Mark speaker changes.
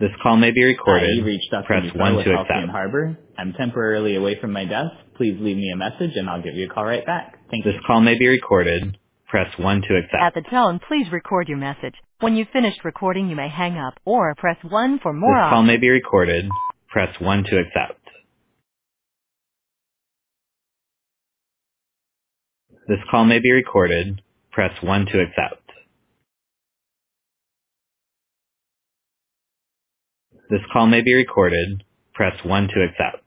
Speaker 1: This call may be recorded.
Speaker 2: Hi, you reached Dr.
Speaker 1: Press
Speaker 2: Musa
Speaker 1: 1
Speaker 2: with
Speaker 1: to
Speaker 2: Halcyon
Speaker 1: accept.
Speaker 2: Harbor. I'm temporarily away from my desk. Please leave me a message and I'll give you a call right back. Thank
Speaker 1: This
Speaker 2: you.
Speaker 1: call may be recorded. Press 1 to
Speaker 3: At
Speaker 1: accept.
Speaker 3: the tone, please record your message. When you've finished recording, you may hang up or press 1 for
Speaker 1: This
Speaker 3: more
Speaker 1: call may
Speaker 3: options.
Speaker 1: be recorded. Press 1 to accept. This call may be recorded. Press 1 to accept. This call may be recorded. Press 1 to accept.